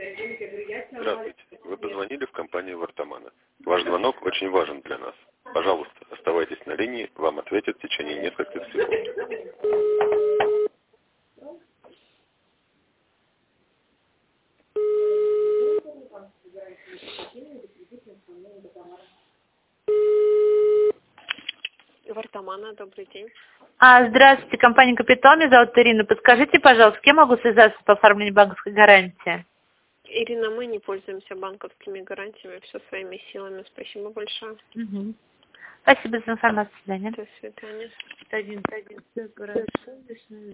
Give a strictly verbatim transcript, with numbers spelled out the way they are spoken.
Здравствуйте. Вы позвонили в компанию Вартамана. Ваш звонок очень важен для нас. Пожалуйста, оставайтесь на линии, вам ответят в течение нескольких секунд. Вартамана, добрый день. А, здравствуйте, компания Капитал, меня зовут Ирина. Подскажите, пожалуйста, с кем могу связаться по оформлению банковской гарантии? Ирина, мы не пользуемся банковскими гарантиями, все своими силами. Спасибо большое. Угу. Спасибо за информацию, до свидания. До свидания. один, один,